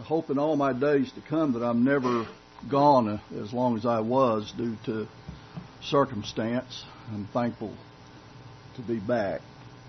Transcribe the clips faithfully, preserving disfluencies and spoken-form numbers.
hope in all my days to come that I'm never gone as long as I was due to circumstance. I'm thankful to be back.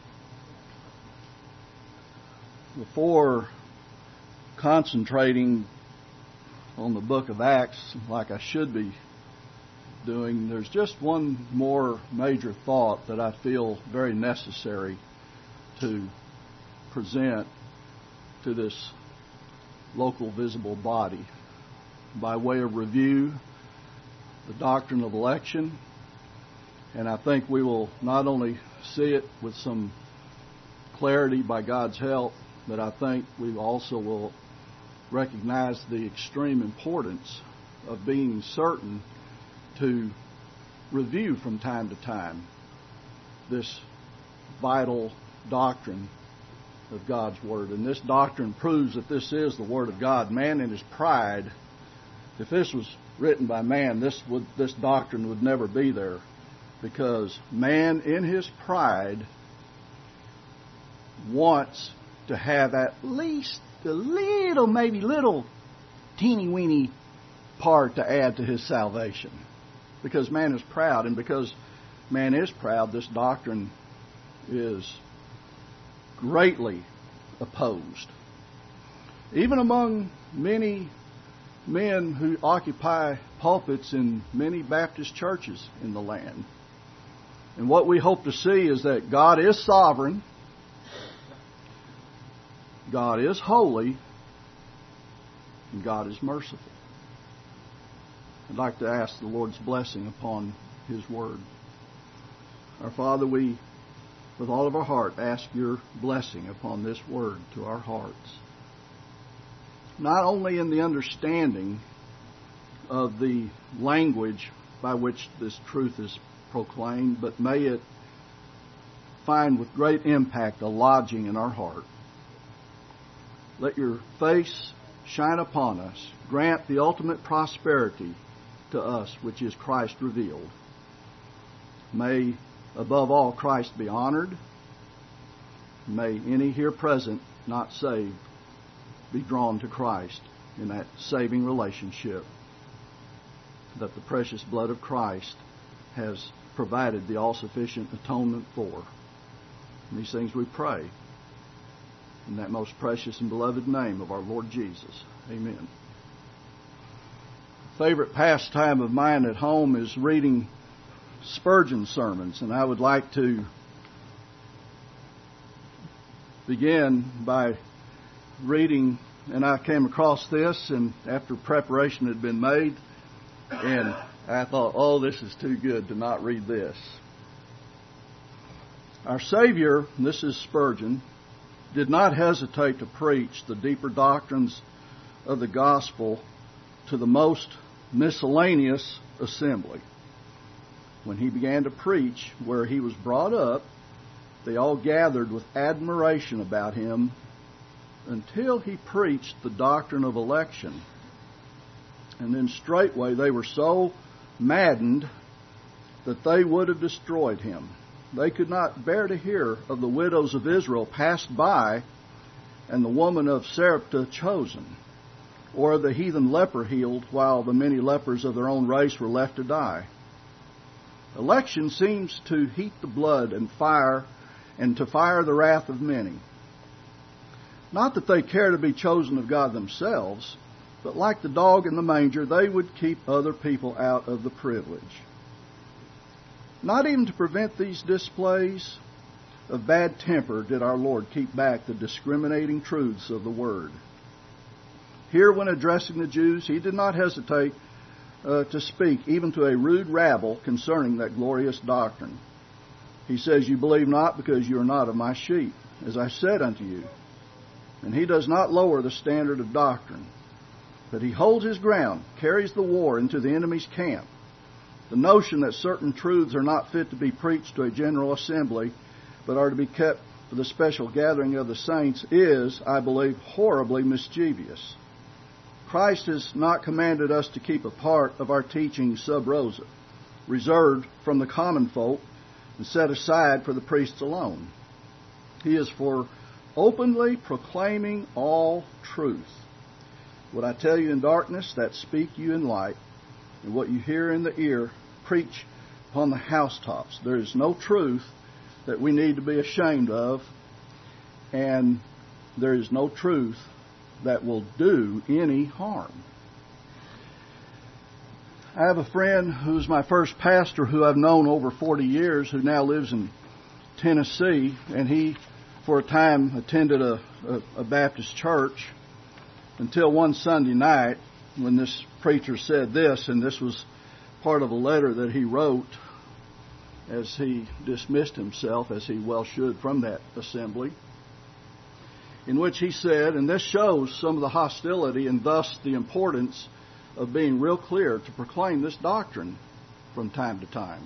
Before concentrating on the book of Acts like I should be doing, there's just one more major thought that I feel very necessary to present to this local visible body. By way of review, the doctrine of election, and I think we will not only see it with some clarity by God's help, but I think we also will recognize the extreme importance of being certain to review from time to time this vital doctrine of God's Word. And this doctrine proves that this is the Word of God. Man in his pride, if this was written by man, this would this doctrine would never be there, because man in his pride wants to have at least a little, maybe little teeny weeny part to add to his salvation. Because man is proud, and because man is proud, this doctrine is greatly opposed. Even among many men who occupy pulpits in many Baptist churches in the land. And what we hope to see is that God is sovereign, God is holy, and God is merciful. I'd like to ask the Lord's blessing upon His Word. Our Father, we, with all of our heart, ask Your blessing upon this Word to our hearts. Not only in the understanding of the language by which this truth is proclaimed, but may it find with great impact a lodging in our heart. Let Your face shine upon us. Grant the ultimate prosperity to us, which is Christ revealed. May, above all, Christ be honored. May any here present not saved be drawn to Christ in that saving relationship that the precious blood of Christ has provided the all-sufficient atonement for. And these things we pray in that most precious and beloved name of our Lord Jesus. Amen. Favorite pastime of mine at home is reading Spurgeon sermons, and I would like to begin by reading, and I came across this, and after preparation had been made, and I thought, oh, this is too good to not read this. Our Savior, and this is Spurgeon, did not hesitate to preach the deeper doctrines of the gospel to the most miscellaneous assembly. When he began to preach where he was brought up, they all gathered with admiration about him until he preached the doctrine of election. And then straightway they were so maddened that they would have destroyed him. They could not bear to hear of the widows of Israel passed by and the woman of Sarepta chosen, or the heathen leper healed while the many lepers of their own race were left to die. Election seems to heat the blood and fire and to fire the wrath of many. Not that they care to be chosen of God themselves, but like the dog in the manger, they would keep other people out of the privilege. Not even to prevent these displays of bad temper did our Lord keep back the discriminating truths of the Word. Here, when addressing the Jews, He did not hesitate uh, to speak even to a rude rabble concerning that glorious doctrine. He says, "You believe not because you are not of my sheep, as I said unto you." And He does not lower the standard of doctrine, but He holds His ground, carries the war into the enemy's camp. The notion that certain truths are not fit to be preached to a general assembly, but are to be kept for the special gathering of the saints is, I believe, horribly mischievous. Christ has not commanded us to keep a part of our teaching sub rosa, reserved from the common folk and set aside for the priests alone. He is for openly proclaiming all truth. What I tell you in darkness, that speak you in light, and what you hear in the ear, preach upon the housetops. There is no truth that we need to be ashamed of, and there is no truth that will do any harm. I have a friend who's my first pastor who I've known over forty years who now lives in Tennessee, and he for a time attended a, a, a Baptist church until one Sunday night when this preacher said this, and this was part of a letter that he wrote as he dismissed himself, as he well should, from that assembly, in which he said, and this shows some of the hostility and thus the importance of being real clear to proclaim this doctrine from time to time.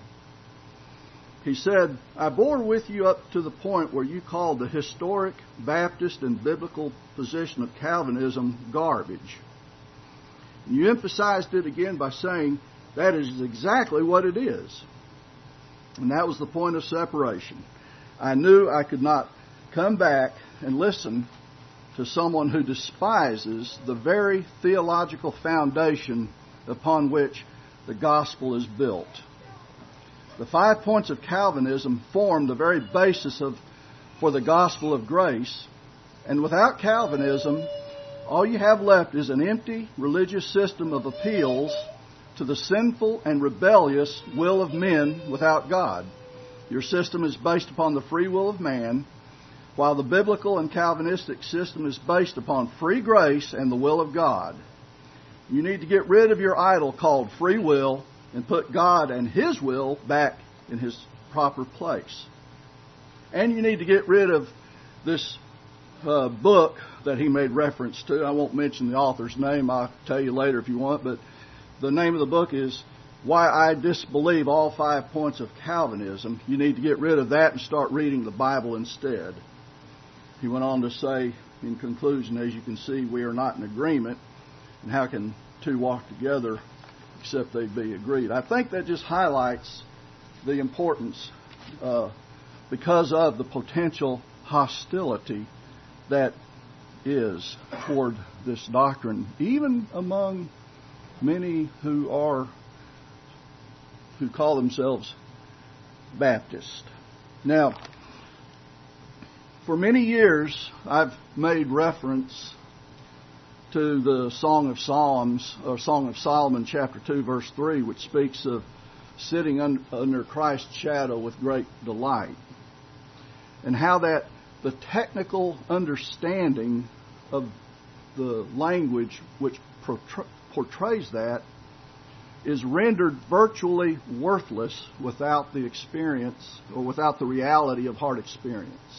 He said, I bore with you up to the point where you called the historic Baptist and biblical position of Calvinism garbage. And you emphasized it again by saying that is exactly what it is. And that was the point of separation. I knew I could not come back and listen to someone who despises the very theological foundation upon which the gospel is built. The five points of Calvinism form the very basis of for the gospel of grace, and without Calvinism, all you have left is an empty religious system of appeals to the sinful and rebellious will of men without God. Your system is based upon the free will of man, while the biblical and Calvinistic system is based upon free grace and the will of God. You need to get rid of your idol called free will and put God and His will back in His proper place. And you need to get rid of this uh, book that he made reference to. I won't mention the author's name. I'll tell you later if you want, but the name of the book is Why I Disbelieve All Five Points of Calvinism. You need to get rid of that and start reading the Bible instead. He went on to say, in conclusion, as you can see, we are not in agreement. And how can two walk together except they be agreed? I think that just highlights the importance uh, because of the potential hostility that is toward this doctrine, even among many who are who call themselves Baptist. Now, for many years, I've made reference to the Song of Psalms, or Song of Solomon, chapter two, verse three, which speaks of sitting un, under Christ's shadow with great delight, and how that the technical understanding of the language which portrays that is rendered virtually worthless without the experience or without the reality of heart experience.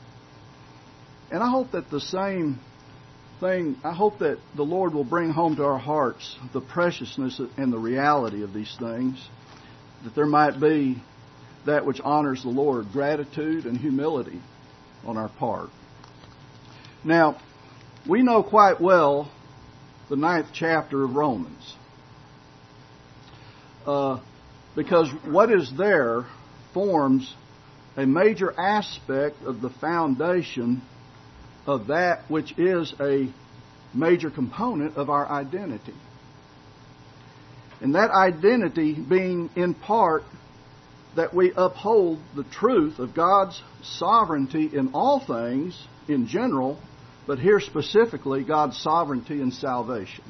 And I hope that the same thing, I hope that the Lord will bring home to our hearts the preciousness and the reality of these things, that there might be that which honors the Lord, gratitude and humility on our part. Now, we know quite well the ninth chapter of Romans. Uh, because what is there forms a major aspect of the foundation of that which is a major component of our identity. And that identity being in part that we uphold the truth of God's sovereignty in all things in general, but here specifically God's sovereignty in salvation.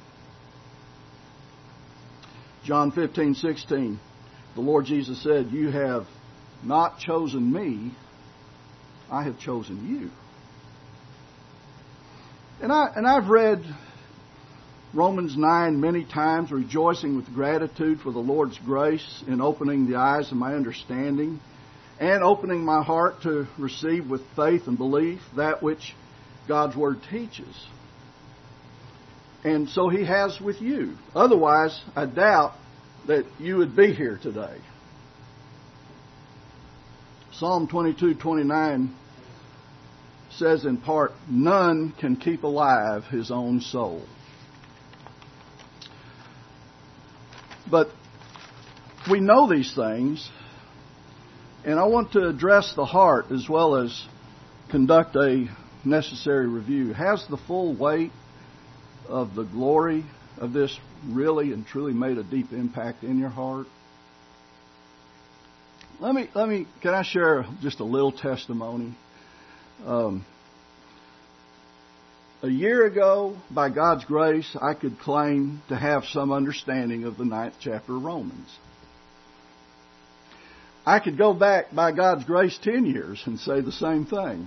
John fifteen sixteen, the Lord Jesus said, "You have not chosen me, I have chosen you." And I and I've read Romans nine many times, rejoicing with gratitude for the Lord's grace in opening the eyes of my understanding and opening my heart to receive with faith and belief that which God's Word teaches. And so He has with you. Otherwise, I doubt that you would be here today. Psalm twenty-two twenty-nine says in part, "None can keep alive his own soul." But we know these things, and I want to address the heart as well as conduct a necessary review. Has the full weight of the glory of this really and truly made a deep impact in your heart? Let me, let me, can I share just a little testimony? Um, a year ago, by God's grace, I could claim to have some understanding of the ninth chapter of Romans. I could go back, by God's grace, ten years and say the same thing.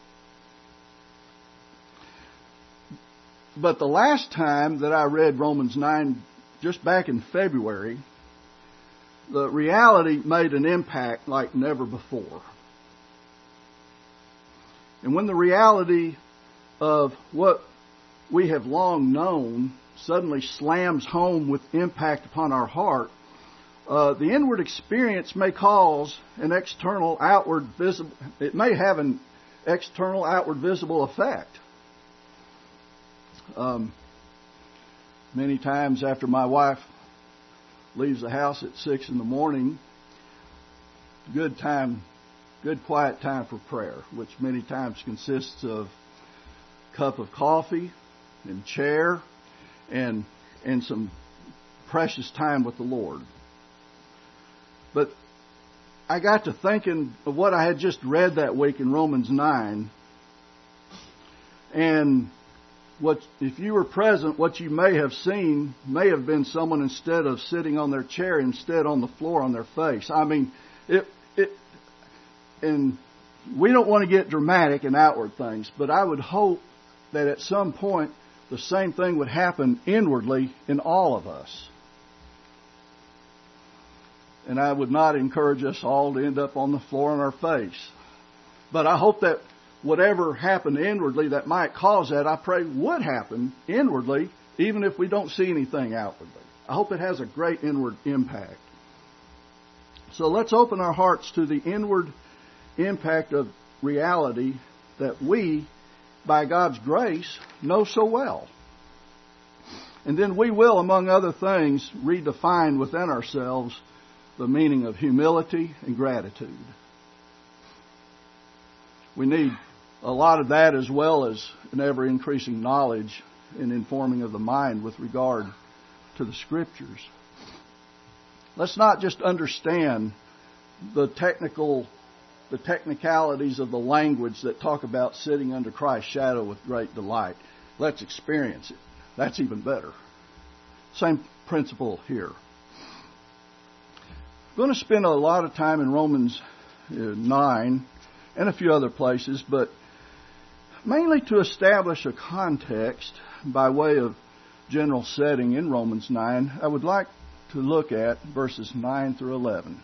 But the last time that I read Romans nine, just back in February, the reality made an impact like never before. And when the reality of what we have long known suddenly slams home with impact upon our heart, uh, the inward experience may cause an external outward visible, it may have an external outward visible effect. Um, many times after my wife leaves the house at six in the morning, good time, good quiet time for prayer, which many times consists of a cup of coffee and chair and and some precious time with the Lord. But I got to thinking of what I had just read that week in Romans nine, and what, if you were present, what you may have seen may have been someone, instead of sitting on their chair, instead on the floor on their face. I mean, it, it, and we don't want to get dramatic in outward things, but I would hope that at some point the same thing would happen inwardly in all of us. And I would not encourage us all to end up on the floor on our face. But I hope that whatever happened inwardly that might cause that, I pray would happen inwardly, even if we don't see anything outwardly. I hope it has a great inward impact. So let's open our hearts to the inward impact of reality that we, by God's grace, know so well. And then we will, among other things, redefine within ourselves the meaning of humility and gratitude. We need a lot of that, as well as an ever-increasing knowledge and informing of the mind with regard to the Scriptures. Let's not just understand the technical, the technicalities of the language that talk about sitting under Christ's shadow with great delight. Let's experience it. That's even better. Same principle here. I'm going to spend a lot of time in Romans nine and a few other places, but mainly to establish a context by way of general setting in Romans nine, I would like to look at verses nine through eleven.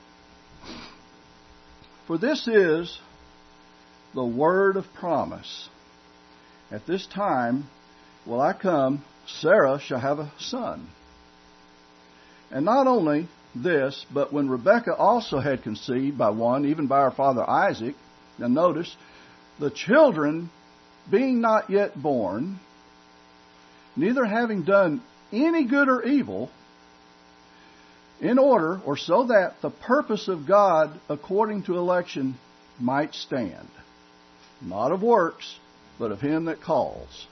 For this is the word of promise. At this time will I come, Sarah shall have a son. And not only this, but when Rebekah also had conceived by one, even by her father Isaac, now notice, the children being not yet born, neither having done any good or evil, in order, or so that the purpose of God according to election might stand, not of works, but of him that calls.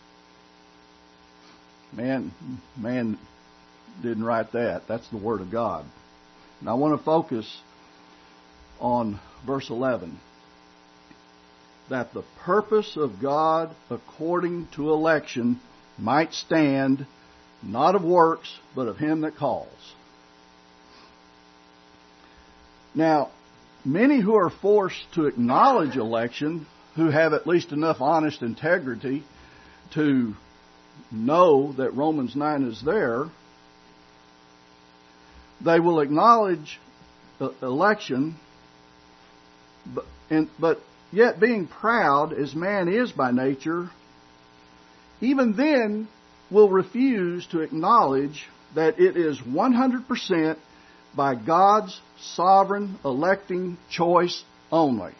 Man, man didn't write that. That's the Word of God. And I want to focus on verse eleven. That the purpose of God according to election might stand, not of works, but of him that calls. Now, many who are forced to acknowledge election, who have at least enough honest integrity to know that Romans nine is there, they will acknowledge election, but, and, but yet being proud, as man is by nature, even then will refuse to acknowledge that it is one hundred percent by God's sovereign electing choice only.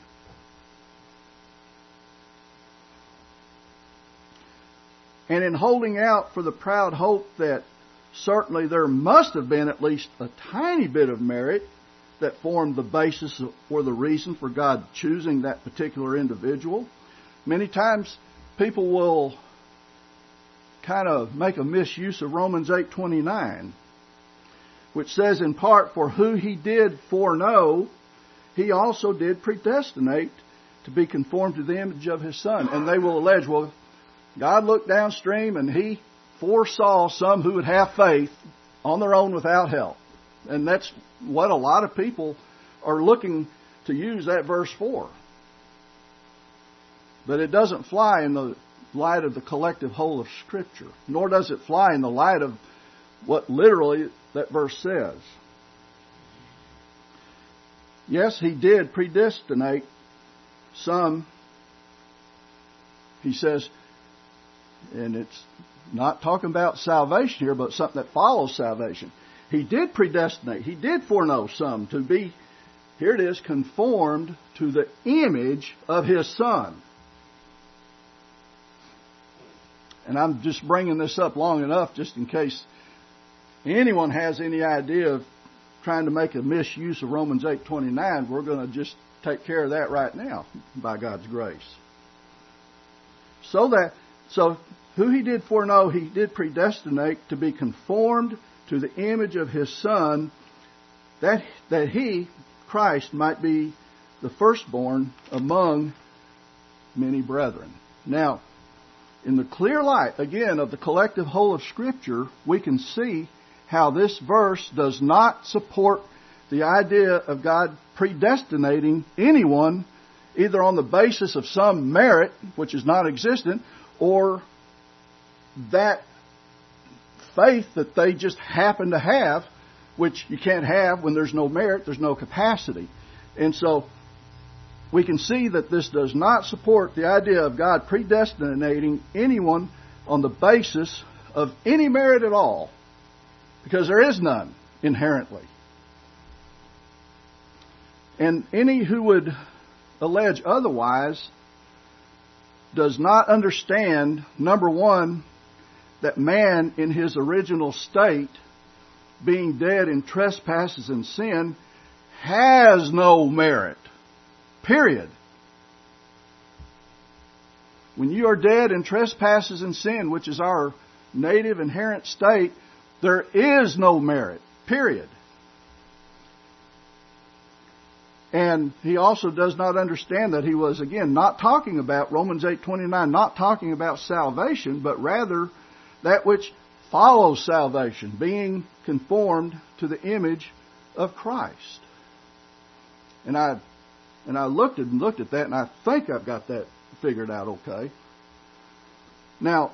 And in holding out for the proud hope that certainly there must have been at least a tiny bit of merit that formed the basis or the reason for God choosing that particular individual, many times people will kind of make a misuse of Romans eight twenty-nine, which says in part, for who he did foreknow, he also did predestinate to be conformed to the image of his Son. And they will allege, well, God looked downstream and he foresaw some who would have faith on their own without help. And that's what a lot of people are looking to use that verse for. But it doesn't fly in the light of the collective whole of Scripture, nor does it fly in the light of what literally that verse says. Yes, he did predestinate some, he says, and it's not talking about salvation here, but something that follows salvation. He did predestinate, he did foreknow some to be, here it is, conformed to the image of his Son. And I'm just bringing this up long enough just in case anyone has any idea of trying to make a misuse of Romans eight twenty-nine. We're going to just take care of that right now by God's grace. So that, so who he did foreknow, he did predestinate to be conformed to the image of his Son, that that he, Christ, might be the firstborn among many brethren. Now, in the clear light, again, of the collective whole of Scripture, we can see how this verse does not support the idea of God predestinating anyone either on the basis of some merit, which is not existent, or that faith that they just happen to have, which you can't have when there's no merit, there's no capacity. And so we can see that this does not support the idea of God predestinating anyone on the basis of any merit at all, because there is none inherently. And any who would allege otherwise does not understand, number one, that man in his original state, being dead in trespasses and sin, has no merit. Period. When you are dead in trespasses and sin, which is our native inherent state, there is no merit. Period. And he also does not understand that he was, again, not talking about Romans eight twenty-nine, not talking about salvation, but rather that which follows salvation, being conformed to the image of Christ. And I and I looked at and looked at that, and I think I've got that figured out okay. Now,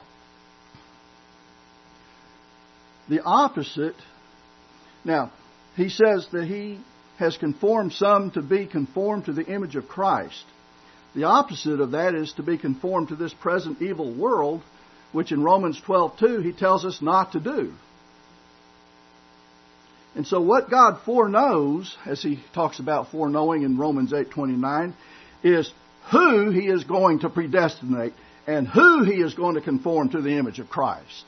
the opposite. Now, he says that he has conformed some to be conformed to the image of Christ. The opposite of that is to be conformed to this present evil world, which in Romans twelve two he tells us not to do. And so what God foreknows, as he talks about foreknowing in Romans eight twenty-nine, is who he is going to predestinate and who he is going to conform to the image of Christ.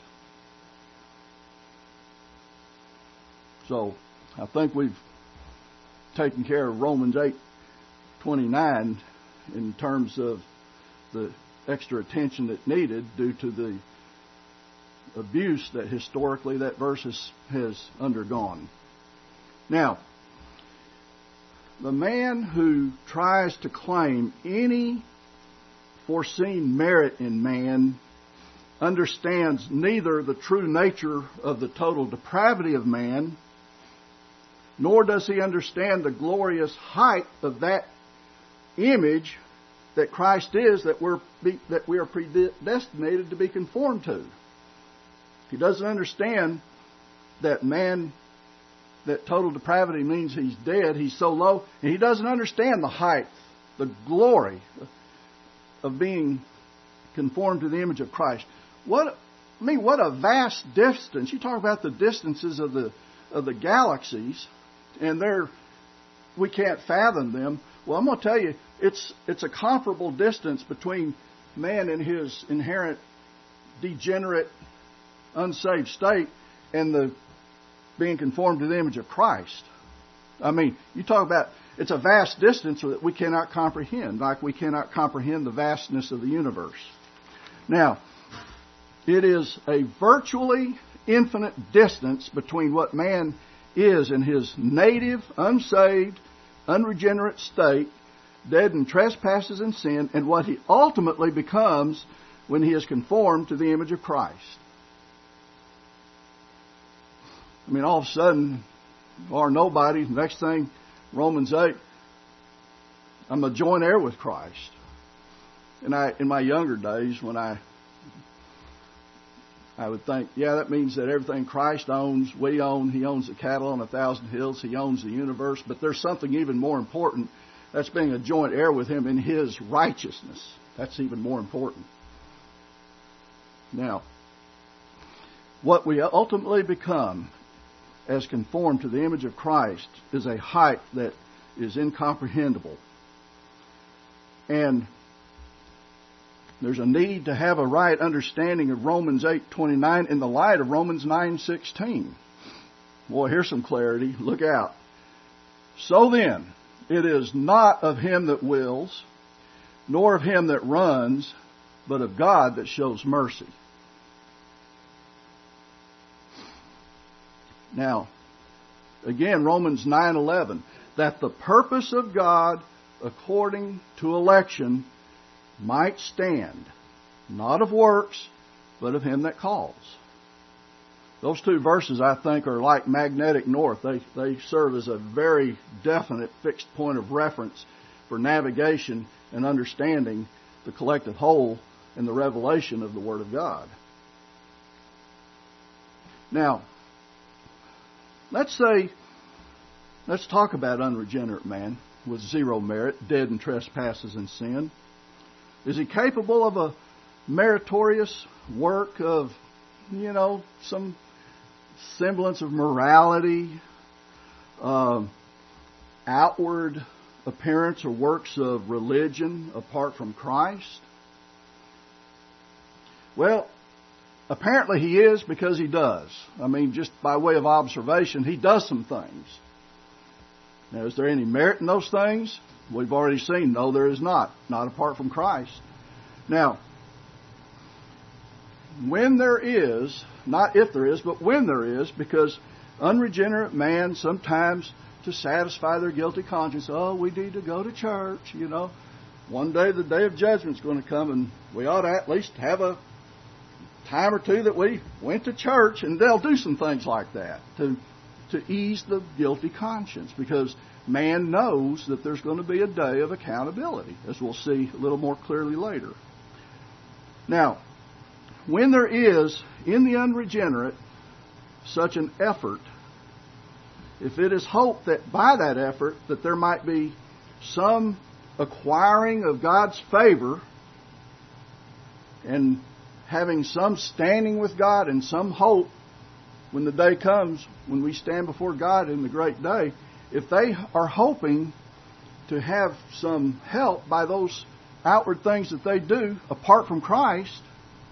So I think we've taken care of Romans eight twenty-nine in terms of the extra attention that needed due to the abuse that historically that verse has, has undergone. Now, the man who tries to claim any foreseen merit in man understands neither the true nature of the total depravity of man, nor does he understand the glorious height of that image that Christ is, that we're be, that we are predestinated to be conformed to. He doesn't understand that man, that total depravity means he's dead, he's so low, and he doesn't understand the height, the glory of being conformed to the image of Christ. What I mean, what a vast distance. You talk about the distances of the of the galaxies, and they're we can't fathom them. Well, I'm going to tell you, it's it's a comparable distance between man in his inherent degenerate, unsaved state and the being conformed to the image of Christ. I mean, you talk about it's a vast distance that we cannot comprehend, like we cannot comprehend the vastness of the universe. Now, It is a virtually infinite distance between what man is in his native, unsaved, unregenerate state, dead in trespasses and sin, and what he ultimately becomes when he is conformed to the image of Christ. I mean, all of a sudden, or nobody, next thing, Romans eight, I'm a joint heir with Christ. And I, in my younger days, when I, I would think, yeah, that means that everything Christ owns, we own. He owns the cattle on a thousand hills. He owns the universe. But there's something even more important. That's being a joint heir with Him in His righteousness. That's even more important. Now, what we ultimately become as conformed to the image of Christ is a height that is incomprehensible. And there's a need to have a right understanding of Romans eight twenty-nine in the light of Romans nine sixteen. Boy, here's some clarity. Look out. So then, it is not of him that wills, nor of him that runs, but of God that shows mercy. Now, again, Romans nine eleven, that the purpose of God according to election might stand, not of works, but of him that calls. Those two verses, I think, are like magnetic north. They, they serve as a very definite fixed point of reference for navigation and understanding the collective whole and the revelation of the Word of God. Now, let's say, let's talk about unregenerate man with zero merit, dead in trespasses and sin. Is he capable of a meritorious work of, you know, some semblance of morality, uh, outward appearance or works of religion apart from Christ? Well, apparently he is, because he does. I mean, just by way of observation, he does some things. Now, is there any merit in those things? We've already seen, no, there is not. Not apart from Christ. Now, when there is, not if there is, but when there is, because unregenerate man sometimes, to satisfy their guilty conscience, oh, we need to go to church, you know. One day the day of judgment's going to come, and we ought to at least have a time or two that we went to church, and they'll do some things like that to to ease the guilty conscience, because man knows that there's going to be a day of accountability, as we'll see a little more clearly later. Now, when there is in the unregenerate such an effort, if it is hoped that by that effort that there might be some acquiring of God's favor and having some standing with God and some hope when the day comes, when we stand before God in the great day, if they are hoping to have some help by those outward things that they do apart from Christ,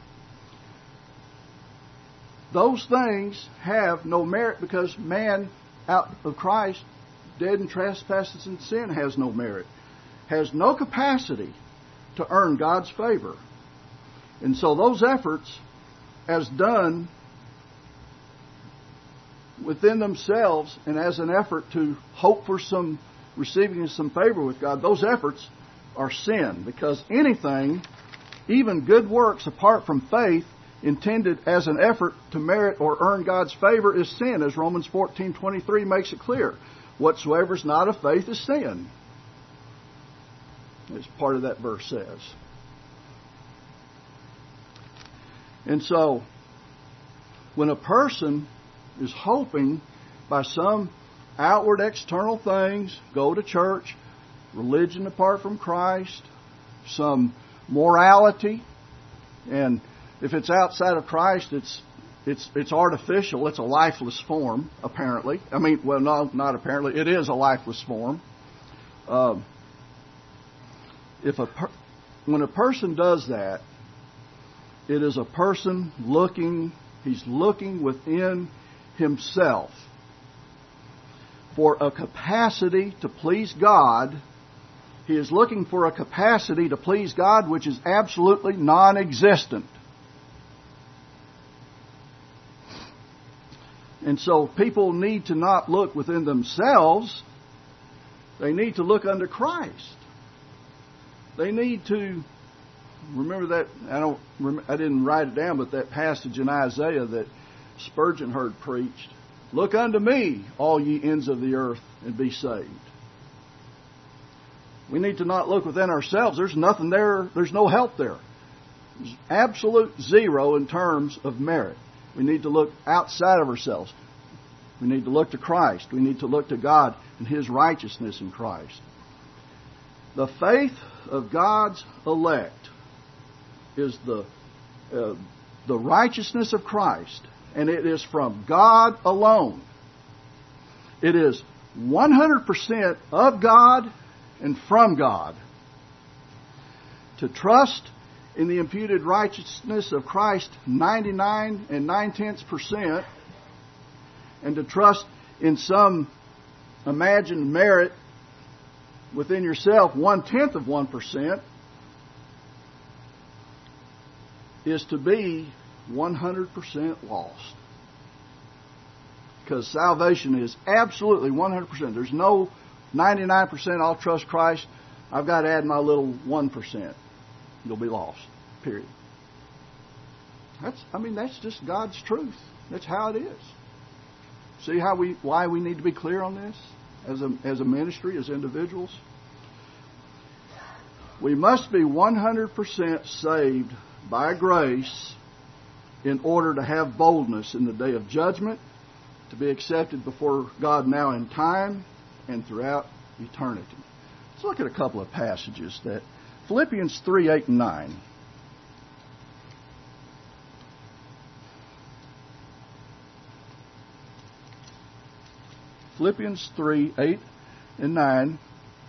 those things have no merit, because man out of Christ, dead in trespasses and sin, has no merit, has no capacity to earn God's favor. And so those efforts, as done within themselves and as an effort to hope for some receiving some favor with God, those efforts are sin, because anything, even good works apart from faith, intended as an effort to merit or earn God's favor is sin, as Romans fourteen twenty-three makes it clear. Whatsoever is not of faith is sin, as part of that verse says. And so, when a person is hoping by some outward external things, go to church, religion apart from Christ, some morality, and if it's outside of Christ, it's it's it's artificial. It's a lifeless form, apparently. I mean, well, no, not apparently. It is a lifeless form. Um, if a per- when a person does that, it is a person looking. He's looking within himself for a capacity to please God. He is looking for a capacity to please God which is absolutely non-existent. And so people need to not look within themselves. They need to look unto Christ. They need to remember that. I don't. I didn't write it down, but that passage in Isaiah that Spurgeon heard preached: "Look unto me, all ye ends of the earth, and be saved." We need to not look within ourselves. There's nothing there. There's no help there. There's absolute zero in terms of merit. We need to look outside of ourselves. We need to look to Christ. We need to look to God and His righteousness in Christ. The faith of God's elect is the uh, the righteousness of Christ, and it is from God alone. It is one hundred percent of God and from God. To trust in the imputed righteousness of Christ ninety-nine and nine-tenths percent, and to trust in some imagined merit within yourself one-tenth of one percent, is to be one hundred percent lost. Because salvation is absolutely one hundred percent. There's no ninety-nine percent I'll trust Christ. I've got to add my little one percent. You'll be lost. Period. That's, I mean, that's just God's truth. That's how it is. See how we, why we need to be clear on this as a, as a ministry, as individuals? We must be one hundred percent saved by grace in order to have boldness in the day of judgment, to be accepted before God now in time and throughout eternity. Let's look at a couple of passages. That Philippians three, eight, and nine. Philippians three, eight, and nine.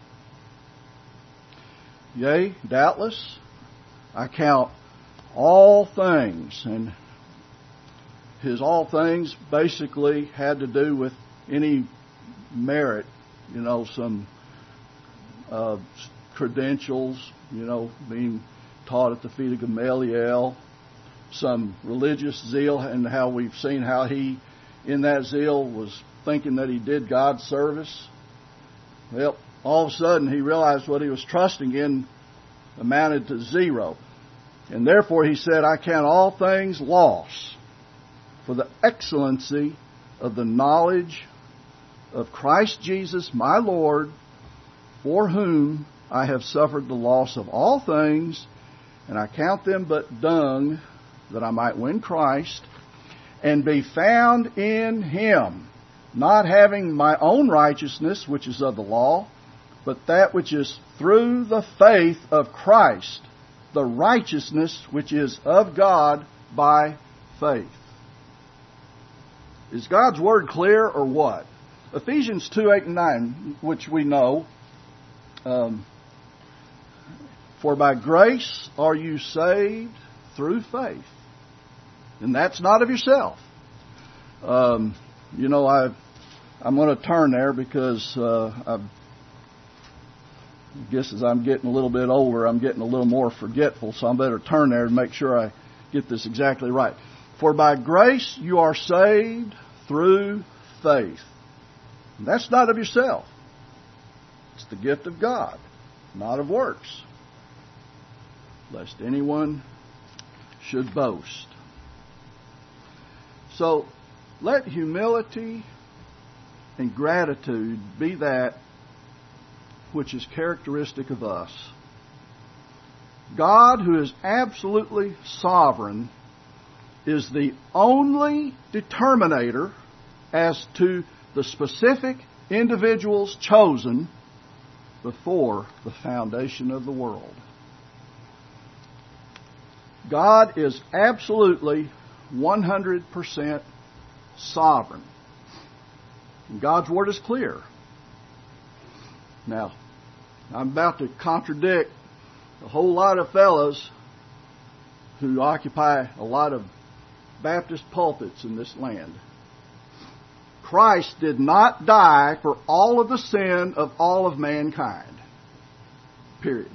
Yea, doubtless, I count all things, and his all things basically had to do with any merit, you know, some uh, credentials, you know, being taught at the feet of Gamaliel, some religious zeal, and how we've seen how he, in that zeal, was thinking that he did God's service. Well, all of a sudden he realized what he was trusting in amounted to zero. And therefore he said, I count all things loss for the excellency of the knowledge of Christ Jesus my Lord, for whom I have suffered the loss of all things, and I count them but dung, that I might win Christ, and be found in Him, not having my own righteousness, which is of the law, but that which is through the faith of Christ, the righteousness which is of God by faith. Is God's Word clear or what? Ephesians two, eight, and nine, which we know, um, for by grace are you saved through faith. And that's not of yourself. Um, you know, I, I'm going to turn there because uh, I guess as I'm getting a little bit older, I'm getting a little more forgetful, so I better turn there and make sure I get this exactly right. For by grace you are saved through faith. And that's not of yourself. It's the gift of God, not of works, lest anyone should boast. So let humility and gratitude be that which is characteristic of us. God, who is absolutely sovereign, is the only determinator as to the specific individuals chosen before the foundation of the world. God is absolutely one hundred percent sovereign. And God's Word is clear. Now, I'm about to contradict a whole lot of fellows who occupy a lot of Baptist pulpits in this land. Christ did not die for all of the sin of all of mankind. Period.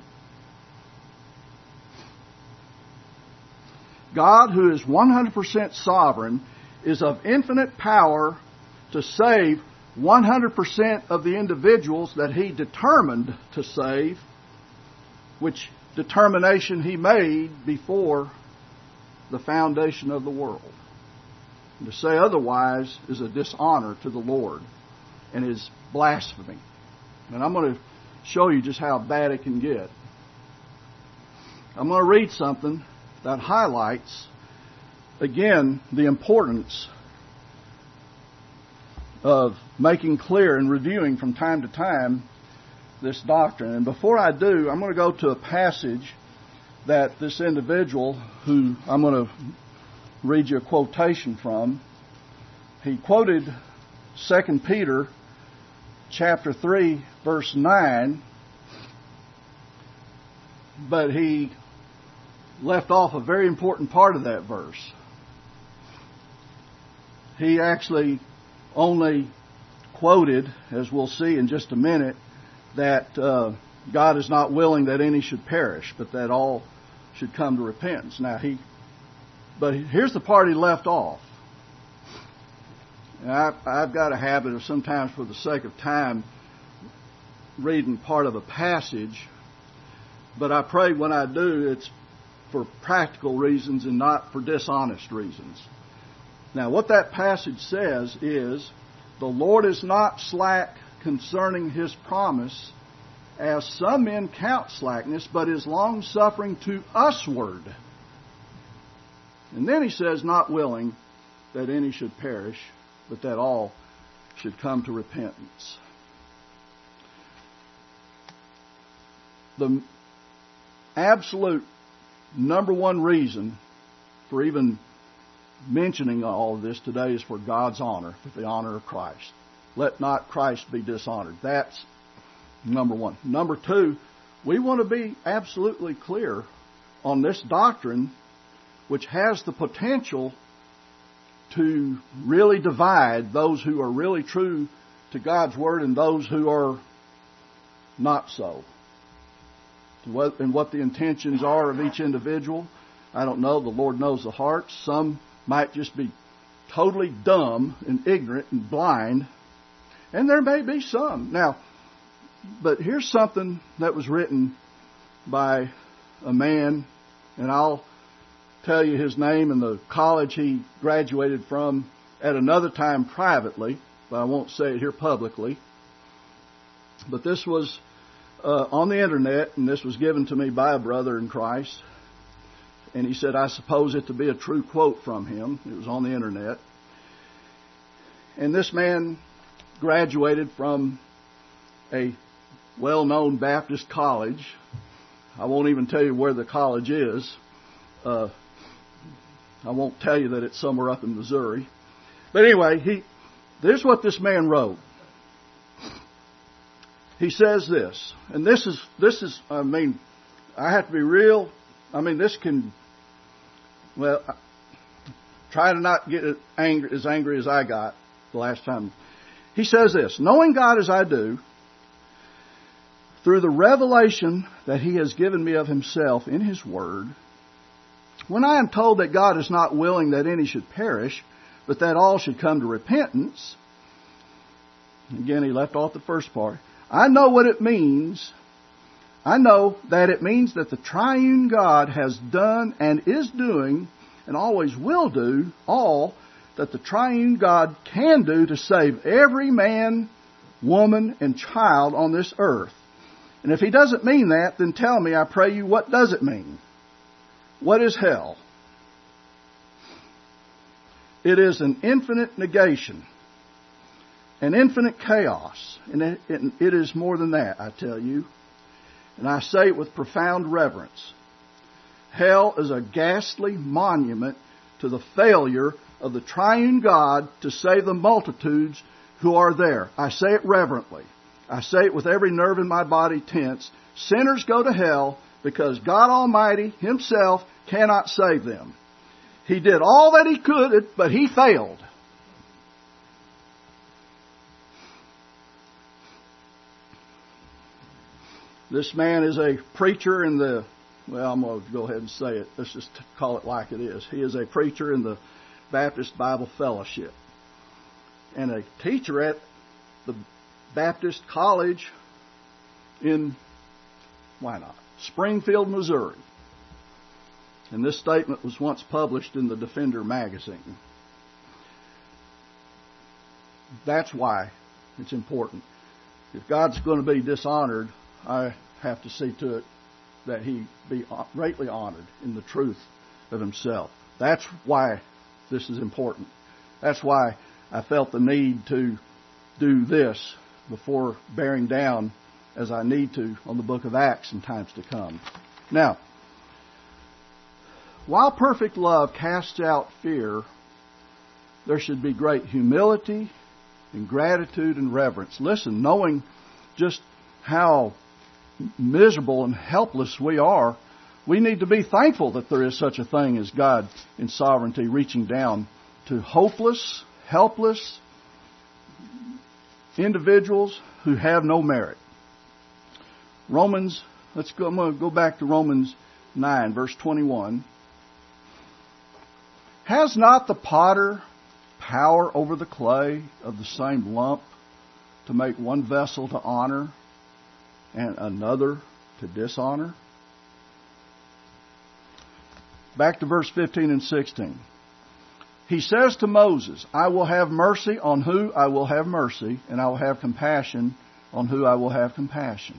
God, who is one hundred percent sovereign, is of infinite power to save one hundred percent of the individuals that He determined to save, which determination He made before the foundation of the world. And to say otherwise is a dishonor to the Lord and is blasphemy. And I'm going to show you just how bad it can get. I'm going to read something that highlights, again, the importance of making clear and reviewing from time to time this doctrine. And before I do, I'm going to go to a passage that this individual, who I'm going to read you a quotation from, he quoted Second Peter chapter three, verse nine, but he left off a very important part of that verse. He actually only quoted, as we'll see in just a minute, that uh, God is not willing that any should perish, but that all should come to repentance. Now he, but here's the part he left off. And I, I've got a habit of sometimes, for the sake of time, reading part of a passage, but I pray when I do, it's for practical reasons and not for dishonest reasons. Now, what that passage says is, the Lord is not slack concerning His promise, as some men count slackness, but is long-suffering to usward. And then He says, not willing that any should perish, but that all should come to repentance. The absolute number one reason for even mentioning all of this today is for God's honor, for the honor of Christ. Let not Christ be dishonored. That's number one. Number two, we want to be absolutely clear on this doctrine, which has the potential to really divide those who are really true to God's Word and those who are not so. And what the intentions are of each individual, I don't know. The Lord knows the hearts. Some might just be totally dumb and ignorant and blind. And there may be some. Now, but here's something that was written by a man, and I'll tell you his name and the college he graduated from at another time privately, but I won't say it here publicly. But this was uh, on the internet, and this was given to me by a brother in Christ. And he said, I suppose it to be a true quote from him. It was on the internet. And this man graduated from a well-known Baptist college. I won't even tell you where the college is. Uh, I won't tell you that it's somewhere up in Missouri. But anyway, he, this is what this man wrote. He says this, and this is, this is, I mean, I have to be real. I mean, this can, well, try to not get angry, as angry as I got the last time. He says this, knowing God as I do, through the revelation that He has given me of Himself in His Word, when I am told that God is not willing that any should perish, but that all should come to repentance, again, he left off the first part, I know what it means. I know that it means that the triune God has done and is doing and always will do all that the triune God can do to save every man, woman, and child on this earth. And if He doesn't mean that, then tell me, I pray you, what does it mean? What is hell? It is an infinite negation, an infinite chaos, and it, it, it is more than that, I tell you. And I say it with profound reverence. Hell is a ghastly monument to the failure of the triune God to save the multitudes who are there. I say it reverently. I say it with every nerve in my body tense. Sinners go to hell because God Almighty Himself cannot save them. He did all that He could, but He failed. This man is a preacher in the, well, I'm going to go ahead and say it. Let's just call it like it is. He is a preacher in the Baptist Bible Fellowship and a teacher at the Baptist College in, why not, Springfield, Missouri. And this statement was once published in the Defender magazine. That's why it's important. If God's going to be dishonored, I have to see to it that He be greatly honored in the truth of Himself. That's why this is important. That's why I felt the need to do this before bearing down as I need to on the book of Acts in times to come. Now, while perfect love casts out fear, there should be great humility and gratitude and reverence. Listen, knowing just how miserable and helpless we are, we need to be thankful that there is such a thing as God in sovereignty reaching down to hopeless, helpless individuals who have no merit. Romans, let's go, I'm going to go back to Romans nine, verse twenty-one. Has not the potter power over the clay of the same lump to make one vessel to honor and another to dishonor? Back to verse fifteen and sixteen. He says to Moses, I will have mercy on who I will have mercy, and I will have compassion on who I will have compassion.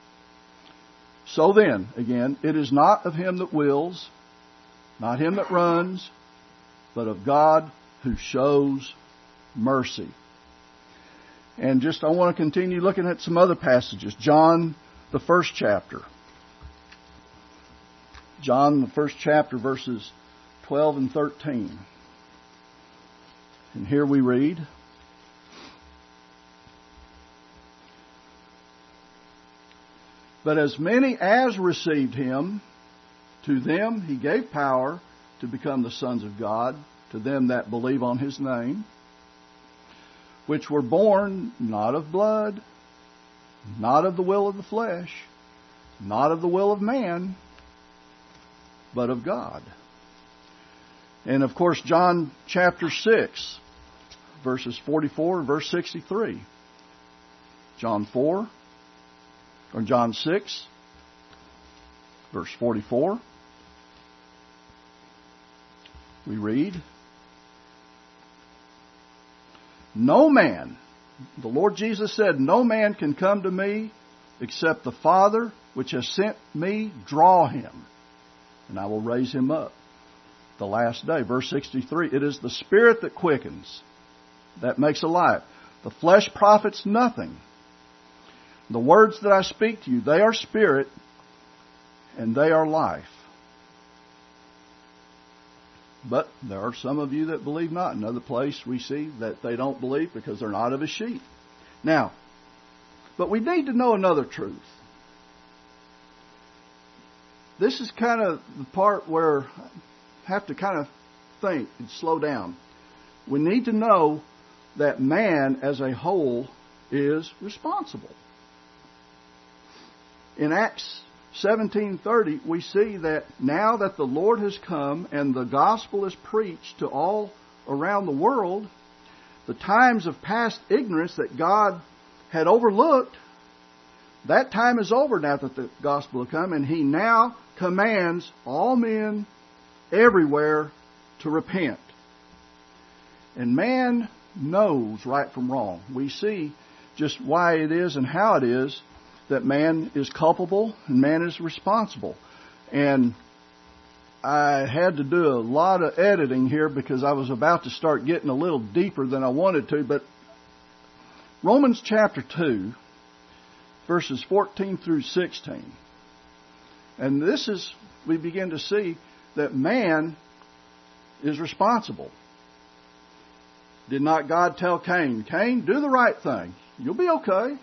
So then, again, it is not of him that wills, not him that runs, but of God who shows mercy. And just I want to continue looking at some other passages. John, the first chapter. John, the first chapter, verses twelve and thirteen. And here we read, but as many as received Him, to them He gave power to become the sons of God, to them that believe on His name, which were born not of blood, not of the will of the flesh, not of the will of man, but of God. And of course, John chapter six, verses forty-four and verse sixty-three. John four, or John six, verse forty-four. We read, no man, the Lord Jesus said, no man can come to me except the Father which has sent me draw him, and I will raise him up the last day. Verse sixty-three, it is the Spirit that quickens, that makes alive. The flesh profits nothing. The words that I speak to you, they are spirit and they are life. But there are some of you that believe not. Another place we see that they don't believe because they're not of His sheep. Now, but we need to know another truth. This is kind of the part where I have to kind of think and slow down. We need to know that man as a whole is responsible. In Acts seventeen thirty, we see that now that the Lord has come and the gospel is preached to all around the world, the times of past ignorance that God had overlooked, that time is over now that the gospel has come, and He now commands all men everywhere to repent. And man knows right from wrong. We see just why it is and how it is that man is culpable and man is responsible. And I had to do a lot of editing here because I was about to start getting a little deeper than I wanted to. But Romans chapter two, verses fourteen through sixteen. And this is, we begin to see that man is responsible. Did not God tell Cain, Cain, do the right thing. You'll be okay.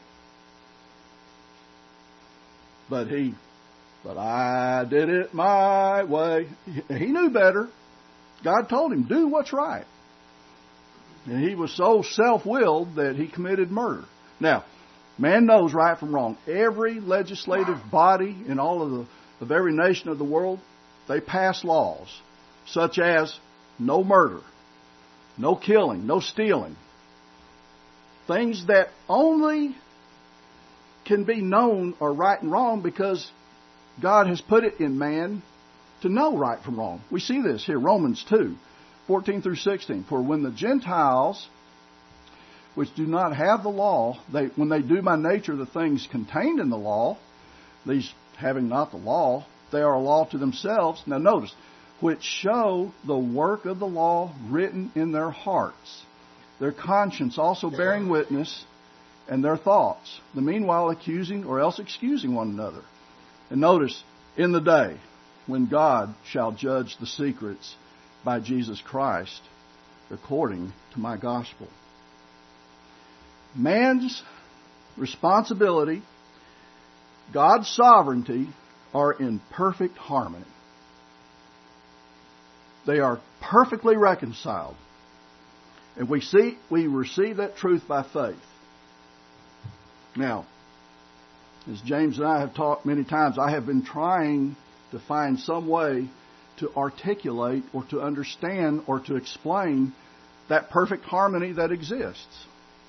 But he, but I did it my way. He knew better. God told him, do what's right. And he was so self-willed that he committed murder. Now, man knows right from wrong. Every legislative body in all of the, of every nation of the world, they pass laws such as no murder. no killing, no stealing. Things that only can be known are right and wrong because God has put it in man to know right from wrong. We see this here, Romans two, fourteen through sixteen. For when the Gentiles, which do not have the law, they, when they do by nature the things contained in the law, these having not the law, they are a law to themselves. Now notice, which show the work of the law written in their hearts, their conscience also bearing witness, and their thoughts, the meanwhile accusing or else excusing one another. And notice, in the day when God shall judge the secrets by Jesus Christ, according to my gospel. Man's responsibility, God's sovereignty, are in perfect harmony. They are perfectly reconciled. And we see, we receive that truth by faith. Now, as James and I have talked many times, I have been trying to find some way to articulate or to understand or to explain that perfect harmony that exists.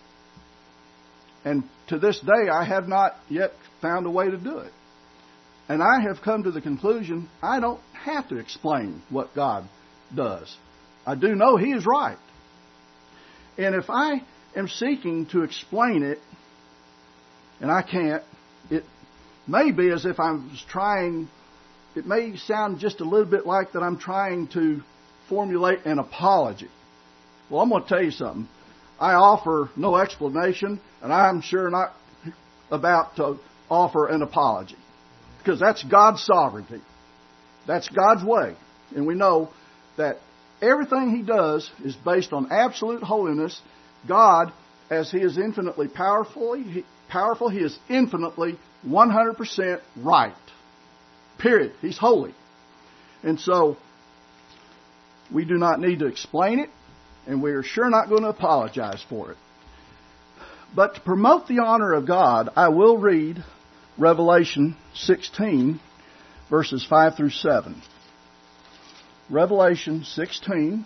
And to this day, I have not yet found a way to do it. And I have come to the conclusion, I don't have to explain what God does. I do know He is right. And if I am seeking to explain it, and I can't, it may be as if I was trying, it may sound just a little bit like that I'm trying to formulate an apology. Well, I'm going to tell you something. I offer no explanation, and I'm sure not about to offer an apology. Because that's God's sovereignty. That's God's way. And we know that everything He does is based on absolute holiness. God, as He is infinitely powerful, he, powerful, He is infinitely one hundred percent right. Period. He's holy. And so, we do not need to explain it, and we are sure not going to apologize for it. But to promote the honor of God, I will read Revelation sixteen, verses five through seven. Revelation sixteen.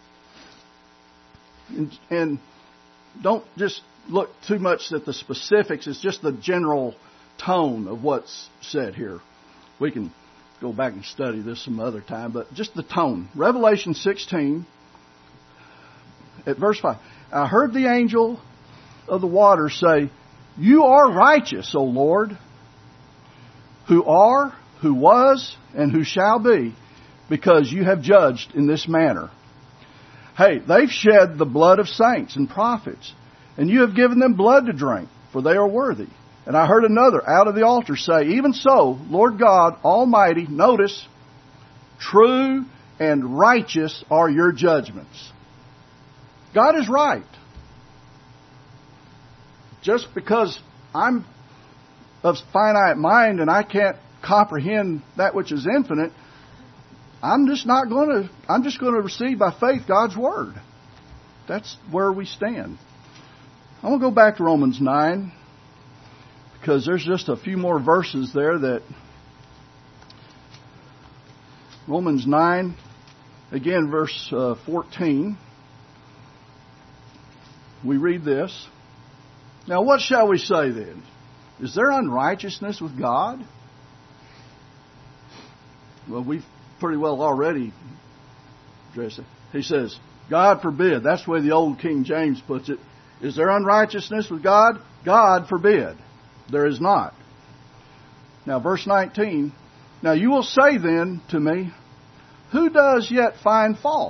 And, and don't just look too much at the specifics. It's just the general tone of what's said here. We can go back and study this some other time, but just the tone. Revelation sixteen, at verse five. I heard the angel of the water say, You are righteous, O Lord, who are, who was, and who shall be, because you have judged in this manner. Hey, they've shed the blood of saints and prophets, and you have given them blood to drink, for they are worthy. And I heard another out of the altar say, Even so, Lord God Almighty, notice, true and righteous are your judgments. God is right. Just because I'm of finite mind and I can't comprehend that which is infinite, I'm just not going to, I'm just going to receive by faith God's Word. That's where we stand. I'm going to go back to Romans nine, because there's just a few more verses there that, Romans nine, again, verse uh, fourteen. We read this. Now, what shall we say then? Is there unrighteousness with God? Well, we've pretty well already addressed it. He says, God forbid. That's the way the old King James puts it. Is there unrighteousness with God? God forbid. There is not. Now, verse nineteen. Now, you will say then to me, who does yet find fault?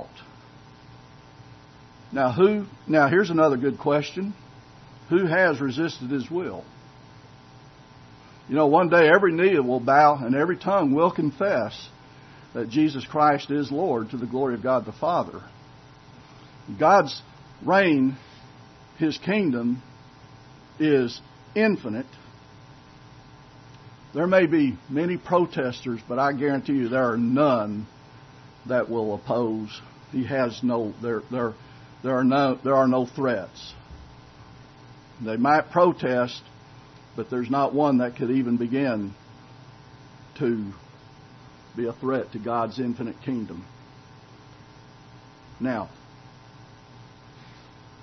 Now, who? Now, here's another good question. Who has resisted His will? You know, one day every knee will bow and every tongue will confess that Jesus Christ is Lord, to the glory of God the Father. God's reign, His kingdom, is infinite. There may be many protesters, but I guarantee you there are none that will oppose. He has no, there, there, there are no, there are no threats. They might protest, but there's not one that could even begin to be a threat to God's infinite kingdom. Now,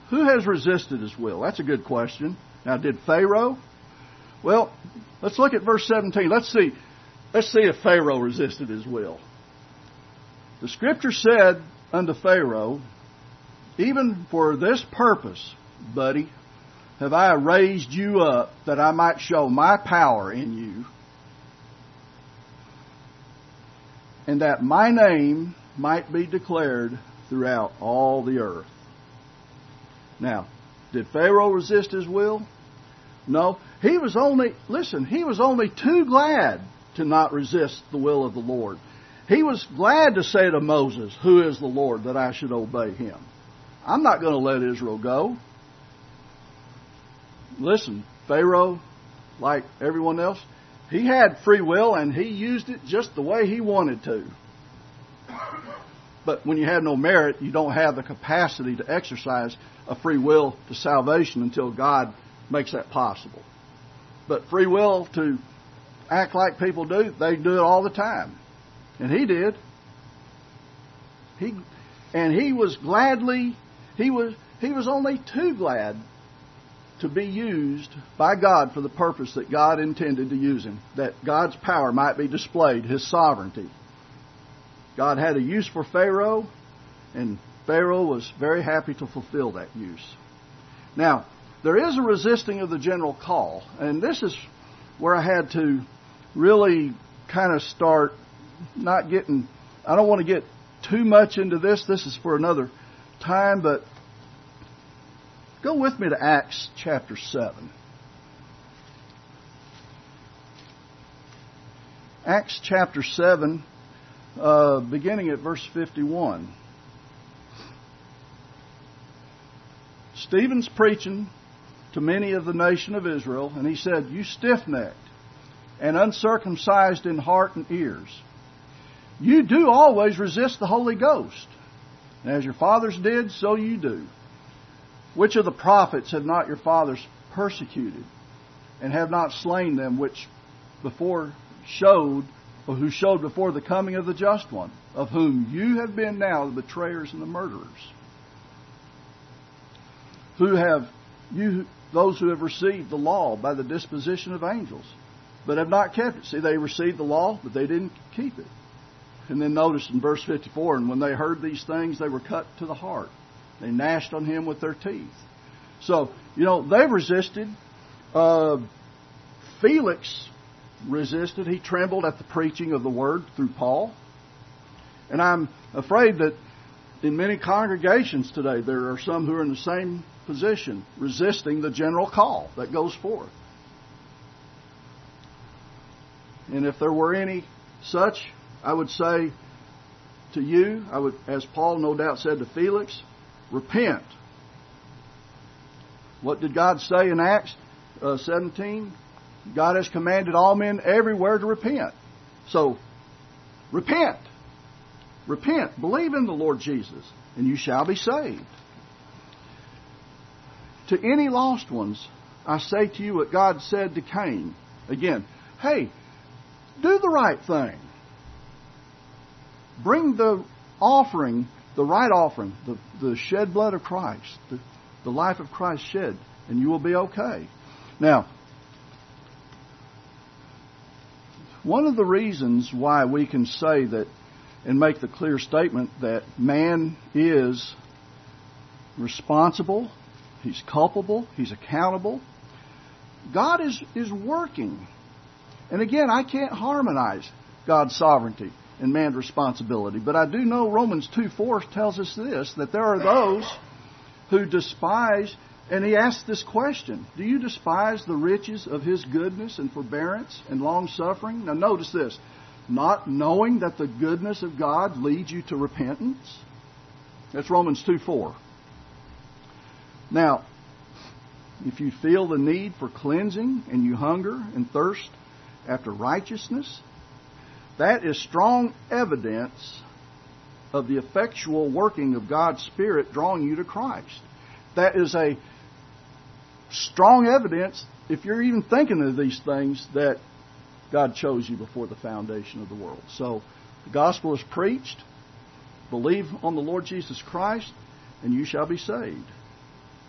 who has resisted his will? That's a good question. Now, did Pharaoh? Well, let's look at verse seventeen. Let's see. Let's see if Pharaoh resisted his will. The Scripture said unto Pharaoh, even for this purpose, buddy, have I raised you up that I might show my power in you, and that my name might be declared throughout all the earth. Now, did Pharaoh resist his will? No. He was only, listen, he was only too glad to not resist the will of the Lord. He was glad to say to Moses, who is the Lord, that I should obey him? I'm not going to let Israel go. Listen, Pharaoh, like everyone else, he had free will and he used it just the way he wanted to. But when you have no merit, you don't have the capacity to exercise a free will to salvation until God makes that possible. But free will to act like people do, they do it all the time. And he did. He and he was gladly, he was he was only too glad to be used by God for the purpose that God intended to use him, that God's power might be displayed, his sovereignty. God had a use for Pharaoh, and Pharaoh was very happy to fulfill that use. Now, there is a resisting of the general call, and this is where I had to really kind of start not getting, I don't want to get too much into this. This is for another time, but go with me to Acts chapter seven. Acts chapter seven, uh, beginning at verse fifty-one. Stephen's preaching to many of the nation of Israel, and he said, you stiff-necked and uncircumcised in heart and ears, you do always resist the Holy Ghost. And as your fathers did, so you do. Which of the prophets have not your fathers persecuted, and have not slain them which before showed, or who showed before the coming of the just one, of whom you have been now the betrayers and the murderers? Who have you, those who have received the law by the disposition of angels, but have not kept it. See, they received the law, but they didn't keep it. And then notice in verse fifty-four, and when they heard these things, they were cut to the heart. They gnashed on him with their teeth. So, you know, they resisted. Uh, Felix resisted. He trembled at the preaching of the word through Paul. And I'm afraid that in many congregations today, there are some who are in the same position, resisting the general call that goes forth. And if there were any such, I would say to you, I would, as Paul no doubt said to Felix, repent. What did God say in Acts uh, seventeen? God has commanded all men everywhere to repent. So, repent. Repent. Believe in the Lord Jesus, and you shall be saved. To any lost ones, I say to you what God said to Cain. Again, hey, do the right thing. Bring the offering, the right offering, the, the shed blood of Christ, the, the life of Christ shed, and you will be okay. Now, one of the reasons why we can say that and make the clear statement that man is responsible, he's culpable, he's accountable, God is, is working. And again, I can't harmonize God's sovereignty and man's responsibility. But I do know Romans two four tells us this, that there are those who despise, and he asks this question, do you despise the riches of his goodness and forbearance and long-suffering? Now notice this, not knowing that the goodness of God leads you to repentance? That's Romans two four. Now, if you feel the need for cleansing and you hunger and thirst after righteousness, that is strong evidence of the effectual working of God's Spirit drawing you to Christ. That is a strong evidence, if you're even thinking of these things, that God chose you before the foundation of the world. So, the gospel is preached. Believe on the Lord Jesus Christ, and you shall be saved.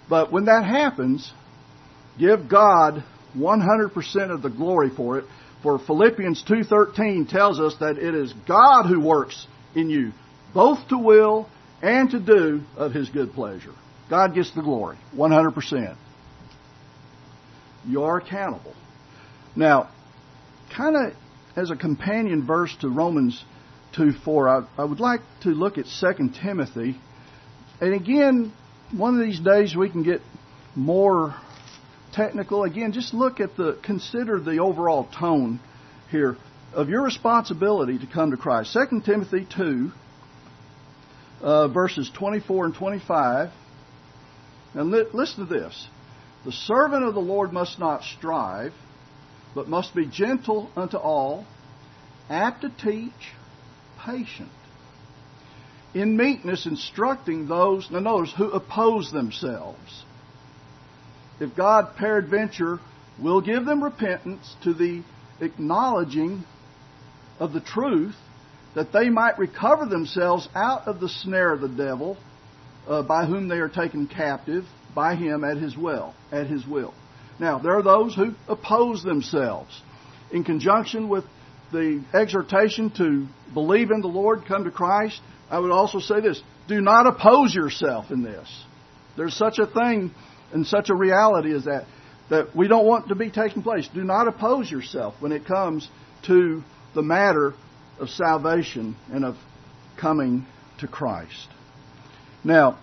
But when that happens, give God one hundred percent of the glory for it. For Philippians two thirteen tells us that it is God who works in you, both to will and to do of His good pleasure. God gets the glory, one hundred percent. You are accountable. Now, kind of as a companion verse to Romans two four, I, I would like to look at Second Timothy. And again, one of these days we can get more technical. Again, just look at the, consider the overall tone here of your responsibility to come to Christ. Second Timothy two, uh, verses twenty-four and twenty-five. And li- listen to this. The servant of the Lord must not strive, but must be gentle unto all, apt to teach, patient, in meekness instructing those, now notice, who oppose themselves. If God peradventure will give them repentance to the acknowledging of the truth, that they might recover themselves out of the snare of the devil, uh, by whom they are taken captive by him at his will, at his will. Now, there are those who oppose themselves. In conjunction with the exhortation to believe in the Lord, come to Christ, I would also say this: do not oppose yourself in this. There's such a thing and such a reality as that, that we don't want to be taking place. Do not oppose yourself when it comes to the matter of salvation and of coming to Christ. Now,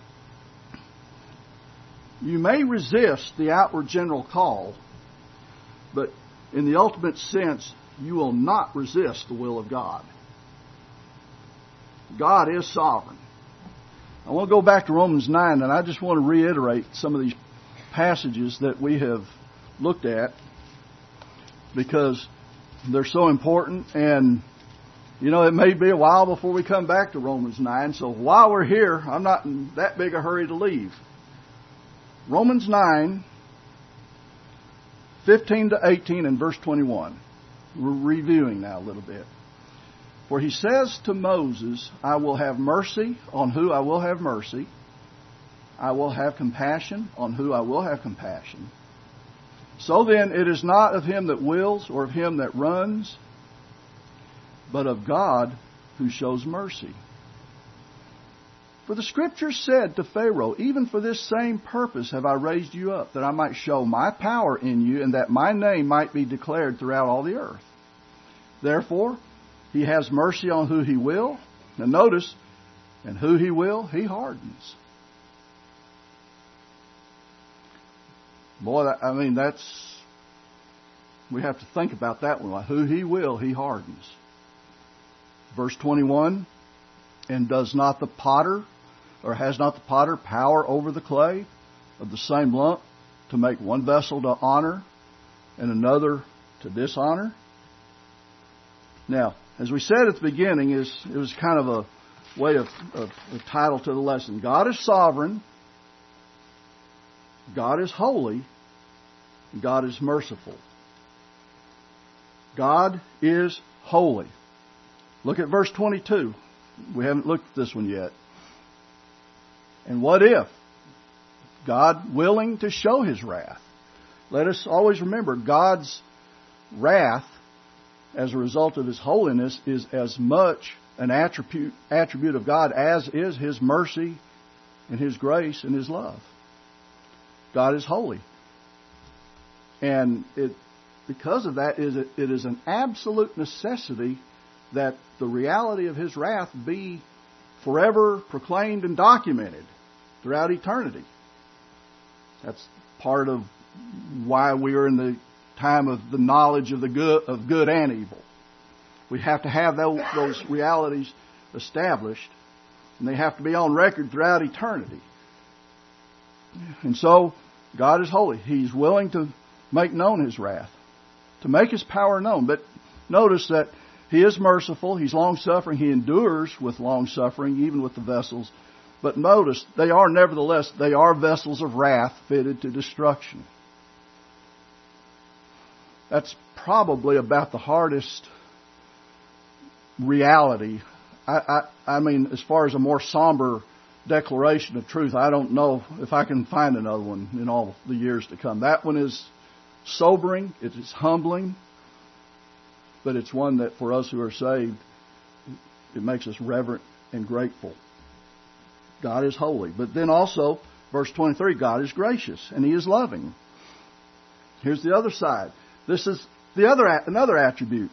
you may resist the outward general call, but in the ultimate sense, you will not resist the will of God. God is sovereign. I want to go back to Romans nine, and I just want to reiterate some of these passages that we have looked at because they're so important. And, you know, it may be a while before we come back to Romans nine, so while we're here, I'm not in that big a hurry to leave. Romans nine, fifteen to eighteen and verse twenty-one. We're reviewing now a little bit. For he says to Moses, I will have mercy on who I will have mercy. I will have compassion on who I will have compassion. So then it is not of him that wills or of him that runs, but of God who shows mercy. For the Scripture said to Pharaoh, even for this same purpose have I raised you up, that I might show my power in you, and that my name might be declared throughout all the earth. Therefore, he has mercy on who he will. Now notice, and who he will, he hardens. Boy, I mean, that's, we have to think about that one. Like, who he will, he hardens. Verse twenty-one, and does not the potter, or has not the potter power over the clay of the same lump to make one vessel to honor and another to dishonor? Now, as we said at the beginning, is it was kind of a way of, of a title to the lesson. God is sovereign, God is holy, and God is merciful. God is holy. Look at verse twenty-two. We haven't looked at this one yet. And what if God willing to show His wrath? Let us always remember God's wrath as a result of His holiness is as much an attribute, attribute of God as is His mercy and His grace and His love. God is holy. And it, because of that, is it is an absolute necessity that the reality of His wrath be forever proclaimed and documented throughout eternity. That's part of why we are in the time of the knowledge of the good of good and evil. We have to have those, those realities established, and they have to be on record throughout eternity. And so, God is holy. He's willing to make known His wrath, to make His power known. But notice that He is merciful. He's long-suffering. He endures with long-suffering, even with the vessels. But notice, they are nevertheless, they are vessels of wrath fitted to destruction. That's probably about the hardest reality. I, I, I mean, as far as a more somber declaration of truth. I don't know if I can find another one in all the years to come. That one is sobering. It is humbling. But it's one that for us who are saved, it makes us reverent and grateful. God is holy. But then also, verse twenty-three, God is gracious and He is loving. Here's the other side. This is the other another attribute.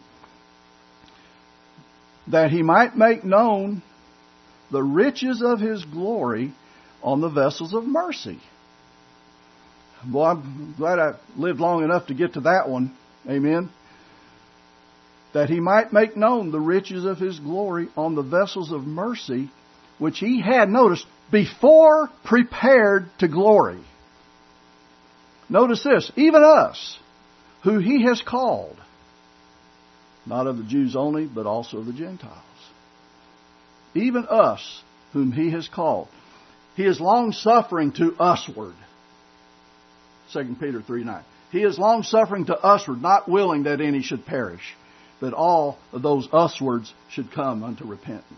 That He might make known the riches of His glory on the vessels of mercy. Boy, I'm glad I lived long enough to get to that one. Amen. That He might make known the riches of His glory on the vessels of mercy, which He had, notice, before prepared to glory. Notice this, even us, who He has called, not of the Jews only, but also of the Gentiles. Even us, whom He has called. He is long-suffering to usward. Second Peter three nine. He is long-suffering to usward, not willing that any should perish, but all of those uswards should come unto repentance.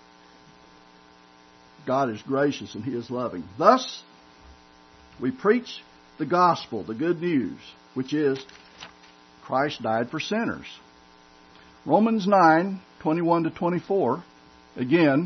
God is gracious and He is loving. Thus, we preach the gospel, the good news, which is Christ died for sinners. Romans nine twenty-one to twenty-four. Again,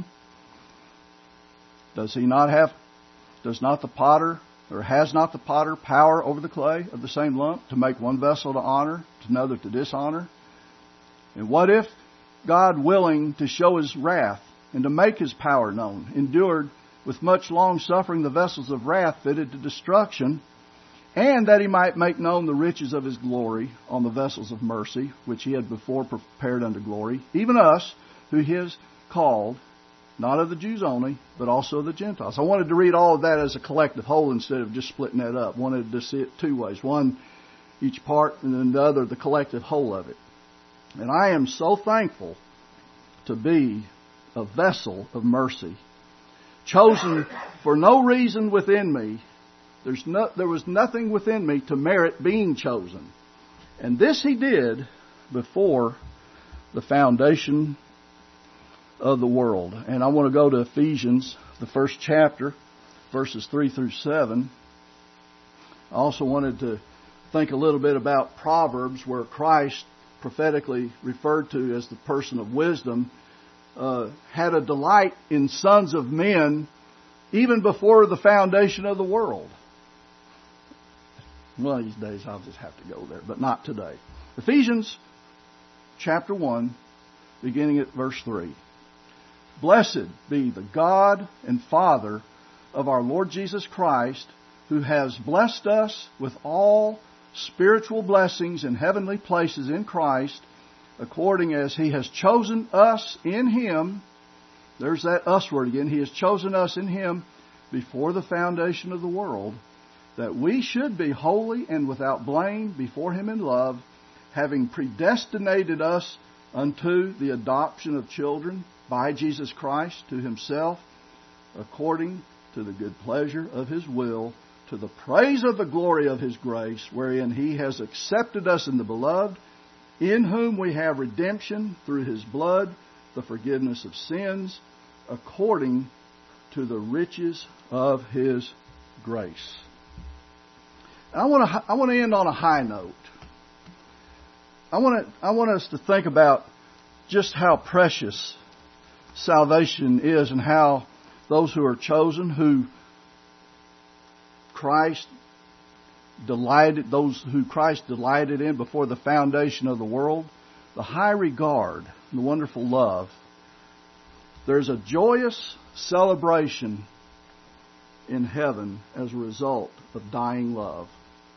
does he not have, does not the potter, or has not the potter power over the clay of the same lump to make one vessel to honor, to another to dishonor? And what if God, willing to show His wrath and to make His power known, endured with much long suffering the vessels of wrath fitted to destruction, and that He might make known the riches of His glory on the vessels of mercy, which He had before prepared unto glory, even us, who He has called, not of the Jews only, but also of the Gentiles. I wanted to read all of that as a collective whole instead of just splitting that up. Wanted to see it two ways. One, each part, and then the other, the collective whole of it. And I am so thankful to be a vessel of mercy, chosen for no reason within me. There's no, there was nothing within me to merit being chosen. And this He did before the foundation of the world. And I want to go to Ephesians, the first chapter, verses three through seven. I also wanted to think a little bit about Proverbs, where Christ, prophetically referred to as the person of wisdom, uh, had a delight in sons of men even before the foundation of the world. One of these days I'll just have to go there, but not today. Ephesians chapter one, beginning at verse three. Blessed be the God and Father of our Lord Jesus Christ, who has blessed us with all spiritual blessings in heavenly places in Christ, according as He has chosen us in Him. There's that us word again. He has chosen us in Him before the foundation of the world, that we should be holy and without blame before Him in love, having predestinated us unto the adoption of children by Jesus Christ to Himself, according to the good pleasure of His will, to the praise of the glory of His grace, wherein He has accepted us in the Beloved, in whom we have redemption through His blood, the forgiveness of sins, according to the riches of His grace. And I want to I want to end on a high note. I want to I want us to think about just how precious salvation is, and how those who are chosen, who Christ delighted, those who Christ delighted in before the foundation of the world, the high regard, the wonderful love. There's a joyous celebration in heaven as a result of dying love.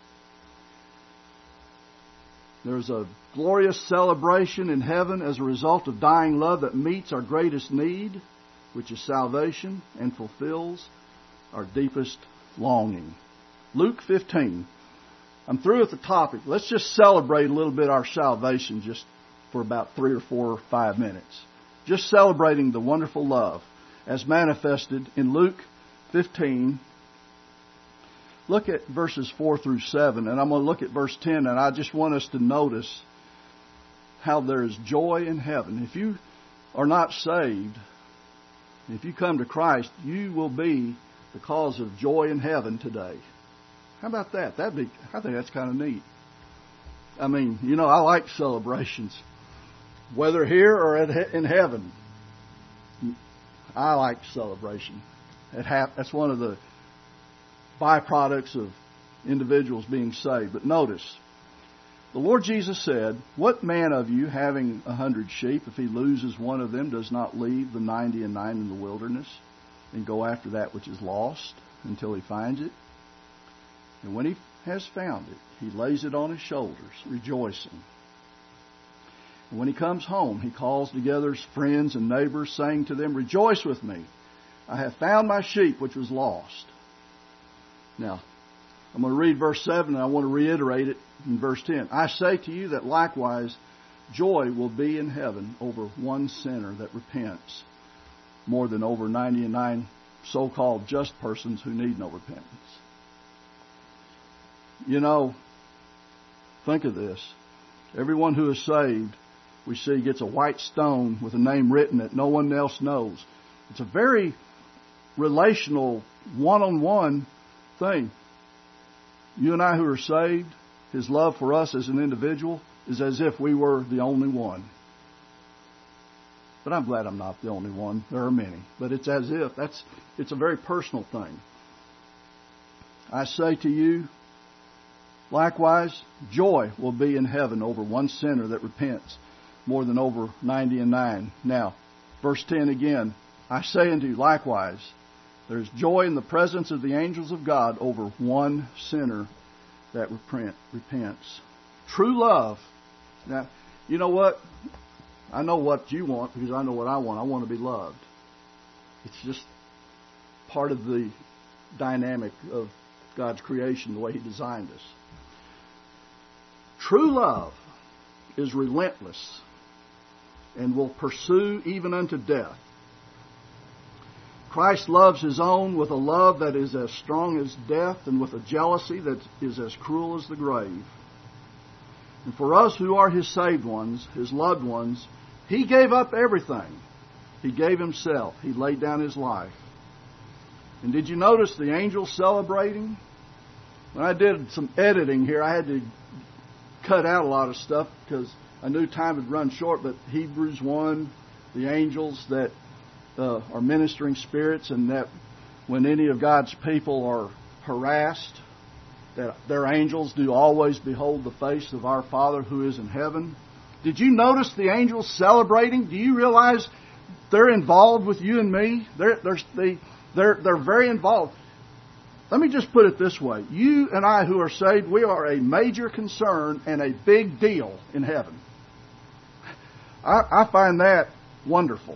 There's a glorious celebration in heaven as a result of dying love that meets our greatest need, which is salvation, and fulfills our deepest longing. Luke fifteen. I'm through with the topic. Let's just celebrate a little bit our salvation just for about three or four or five minutes. Just celebrating the wonderful love as manifested in Luke fifteen. Look at verses four through seven, and I'm going to look at verse ten, and I just want us to notice how there is joy in heaven. If you are not saved, If you come to Christ, you will be the cause of joy in heaven today. How about that? That'd be, I think that's kind of neat. I mean, you know, I like celebrations. Whether here or at, in heaven, I like celebration. It ha- that's one of the byproducts of individuals being saved. But notice, the Lord Jesus said, "What man of you, having a hundred sheep, if he loses one of them, does not leave the ninety and nine in the wilderness and go after that which is lost until he finds it? And when he has found it, he lays it on his shoulders, rejoicing. And when he comes home, he calls together his friends and neighbors, saying to them, 'Rejoice with me, I have found my sheep which was lost.'" Now, I'm going to read verse seven, and I want to reiterate it in verse ten. "I say to you that likewise joy will be in heaven over one sinner that repents, more than over ninety-nine so-called just persons who need no repentance." You know, think of this. Everyone who is saved, we see, gets a white stone with a name written that no one else knows. It's a very relational, one-on-one thing. You and I who are saved, His love for us as an individual is as if we were the only one. But I'm glad I'm not the only one. There are many. But it's as if. That's, it's a very personal thing. "I say to you, likewise, joy will be in heaven over one sinner that repents, more than over ninety and nine. Now, verse ten again. "I say unto you, likewise, there's joy in the presence of the angels of God over one sinner that repents." True love. Now, you know what? I know what you want because I know what I want. I want to be loved. It's just part of the dynamic of God's creation, the way He designed us. True love is relentless and will pursue even unto death. Christ loves His own with a love that is as strong as death and with a jealousy that is as cruel as the grave. And for us who are His saved ones, His loved ones, He gave up everything. He gave Himself. He laid down His life. And did you notice the angels celebrating? When I did some editing here, I had to cut out a lot of stuff because I knew time had run short. But Hebrews one, the angels that uh, are ministering spirits, and that when any of God's people are harassed, that their angels do always behold the face of our Father who is in heaven. Did you notice the angels celebrating? Do you realize they're involved with you and me? They're, they're, they, they're, they're very involved. Let me just put it this way. You and I who are saved, we are a major concern and a big deal in heaven. I, I find that wonderful.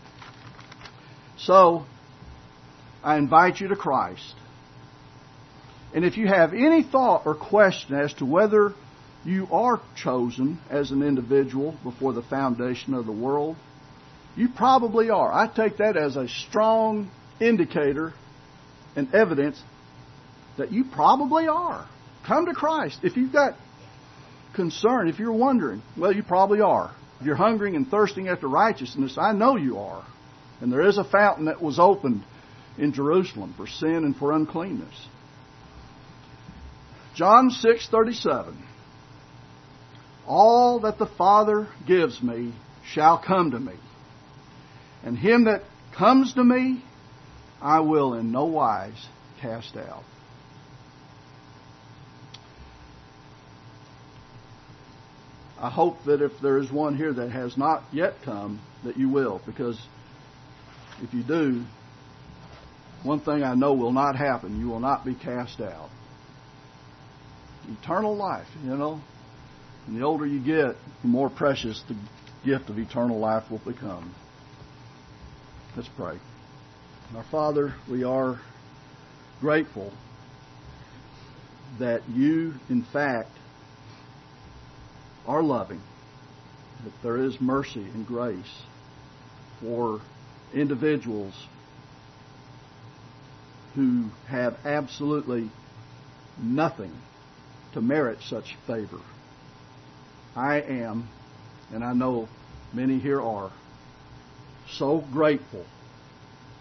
So, I invite you to Christ. And if you have any thought or question as to whether you are chosen as an individual before the foundation of the world, you probably are. I take that as a strong indicator and evidence that you probably are. Come to Christ. If you've got concern, if you're wondering, well, you probably are. If you're hungering and thirsting after righteousness, I know you are. And there is a fountain that was opened in Jerusalem for sin and for uncleanness. John six thirty-seven. "All that the Father gives me shall come to me, and him that comes to me I will in no wise cast out." I hope that if there is one here that has not yet come, that you will, because if you do, one thing I know will not happen. You will not be cast out. Eternal life, you know. And the older you get, the more precious the gift of eternal life will become. Let's pray. Our Father, we are grateful that you, in fact, are loving, that there is mercy and grace for individuals who have absolutely nothing to merit such favor. I am, and I know many here are, so grateful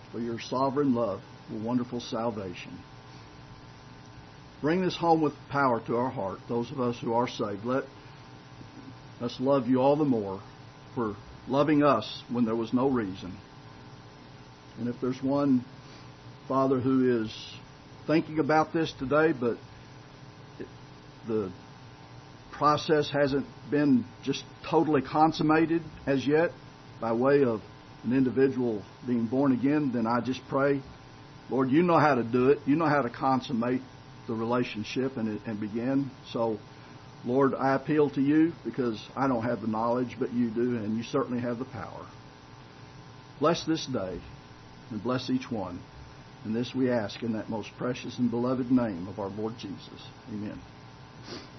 for your sovereign love, your wonderful salvation. Bring this home with power to our heart, those of us who are saved. Let us love you all the more for loving us when there was no reason. And if there's one, Father, who is thinking about this today, but the process hasn't been just totally consummated as yet by way of an individual being born again, then I just pray, Lord, you know how to do it. You know how to consummate the relationship and, and begin. So, Lord, I appeal to you because I don't have the knowledge, but you do, and you certainly have the power. Bless this day and bless each one. And this we ask in that most precious and beloved name of our Lord Jesus. Amen.